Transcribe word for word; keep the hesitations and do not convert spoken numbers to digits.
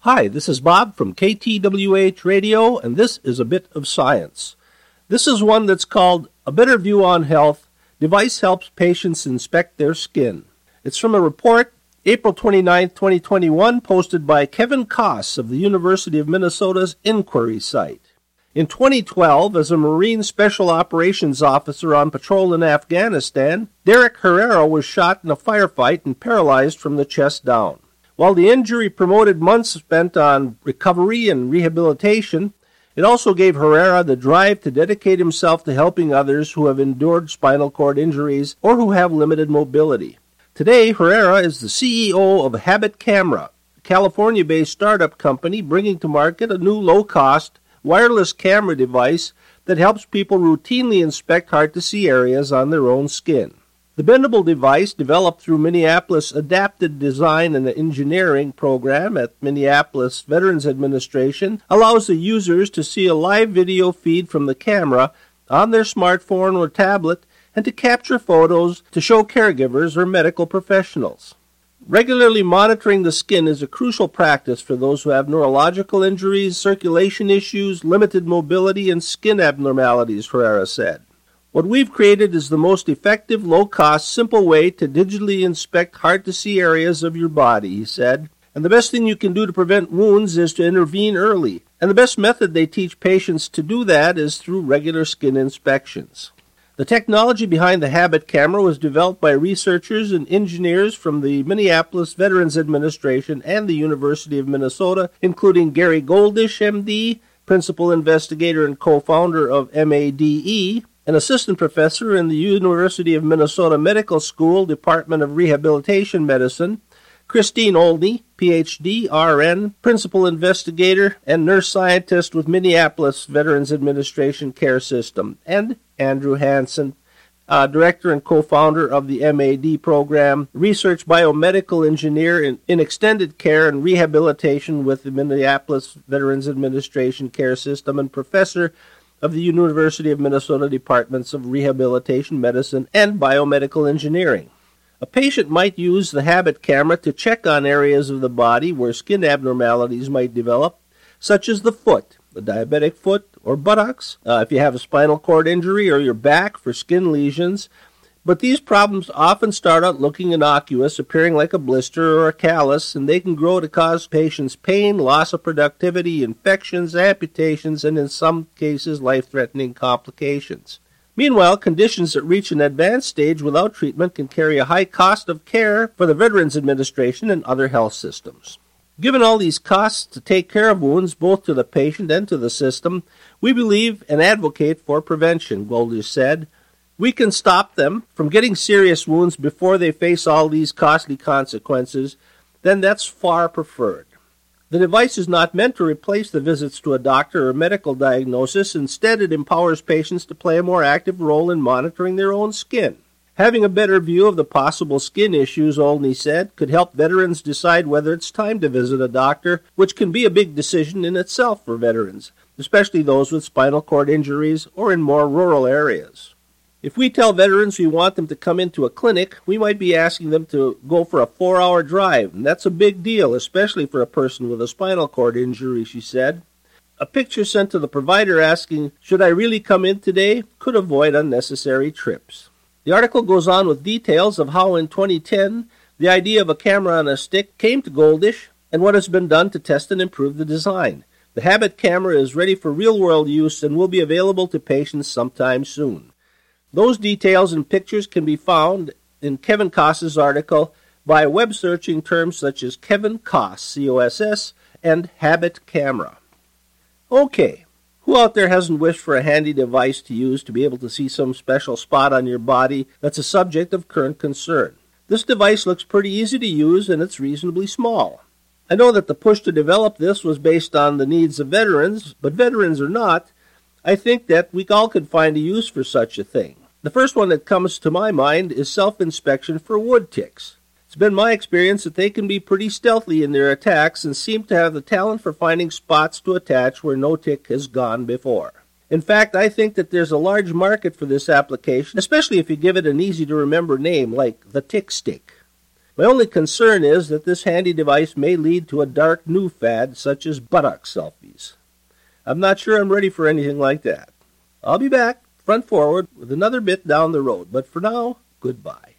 Hi, this is Bob from K T W H Radio, and this is A Bit of Science. This is one that's called A Better View on Health. Device helps patients inspect their skin. It's from a report, April twenty-ninth, twenty twenty-one, posted by Kevin Koss of the University of Minnesota's Inquiry site. In twenty twelve, as a Marine Special Operations Officer on patrol in Afghanistan, Derek Herrera was shot in a firefight and paralyzed from the chest down. While the injury promoted months spent on recovery and rehabilitation, it also gave Herrera the drive to dedicate himself to helping others who have endured spinal cord injuries or who have limited mobility. Today, Herrera is the C E O of Habit Camera, a California-based startup company bringing to market a new low-cost, wireless camera device that helps people routinely inspect hard-to-see areas on their own skin. The bendable device, developed through Minneapolis Adapted Design and Engineering program at Minneapolis Veterans Administration, allows the users to see a live video feed from the camera on their smartphone or tablet and to capture photos to show caregivers or medical professionals. Regularly monitoring the skin is a crucial practice for those who have neurological injuries, circulation issues, limited mobility, and skin abnormalities, Herrera said. What we've created is the most effective, low-cost, simple way to digitally inspect hard-to-see areas of your body, he said. And the best thing you can do to prevent wounds is to intervene early. And the best method they teach patients to do that is through regular skin inspections. The technology behind the Habit Camera was developed by researchers and engineers from the Minneapolis Veterans Administration and the University of Minnesota, including Gary Goldish, M D, principal investigator and co-founder of M A D E, an assistant professor in the University of Minnesota Medical School, Department of Rehabilitation Medicine, Christine Olney, P H D, R N, principal investigator and nurse scientist with Minneapolis Veterans Administration Care System, and Andrew Hansen, uh, director and co-founder of the M A D program, research biomedical engineer in, in extended care and rehabilitation with the Minneapolis Veterans Administration Care System, and professor of the University of Minnesota Departments of Rehabilitation Medicine and Biomedical Engineering. A patient might use the Habit Camera to check on areas of the body where skin abnormalities might develop, such as the foot, the diabetic foot, or buttocks, uh, if you have a spinal cord injury, or your back for skin lesions. But these problems often start out looking innocuous, appearing like a blister or a callus, and they can grow to cause patients pain, loss of productivity, infections, amputations, and in some cases, life-threatening complications. Meanwhile, conditions that reach an advanced stage without treatment can carry a high cost of care for the Veterans Administration and other health systems. Given all these costs to take care of wounds, both to the patient and to the system, we believe and advocate for prevention, Goldish said. We can stop them from getting serious wounds before they face all these costly consequences, then that's far preferred. The device is not meant to replace the visits to a doctor or medical diagnosis. Instead, it empowers patients to play a more active role in monitoring their own skin. Having a better view of the possible skin issues, Olney said, could help veterans decide whether it's time to visit a doctor, which can be a big decision in itself for veterans, especially those with spinal cord injuries or in more rural areas. If we tell veterans we want them to come into a clinic, we might be asking them to go for a four-hour drive, and that's a big deal, especially for a person with a spinal cord injury, she said. A picture sent to the provider asking, "Should I really come in today?" could avoid unnecessary trips. The article goes on with details of how in twenty ten the idea of a camera on a stick came to Goldish and what has been done to test and improve the design. The Habit Camera is ready for real-world use and will be available to patients sometime soon. Those details and pictures can be found in Kevin Koss's article by web searching terms such as Kevin Koss, C O S S, and Habit Camera. Okay, who out there hasn't wished for a handy device to use to be able to see some special spot on your body that's a subject of current concern? This device looks pretty easy to use and it's reasonably small. I know that the push to develop this was based on the needs of veterans, but veterans or not, I think that we all could find a use for such a thing. The first one that comes to my mind is self-inspection for wood ticks. It's been my experience that they can be pretty stealthy in their attacks and seem to have the talent for finding spots to attach where no tick has gone before. In fact, I think that there's a large market for this application, especially if you give it an easy-to-remember name like the Tick Stick. My only concern is that this handy device may lead to a dark new fad such as buttock selfies. I'm not sure I'm ready for anything like that. I'll be back, front forward, with another bit down the road, but for now, goodbye.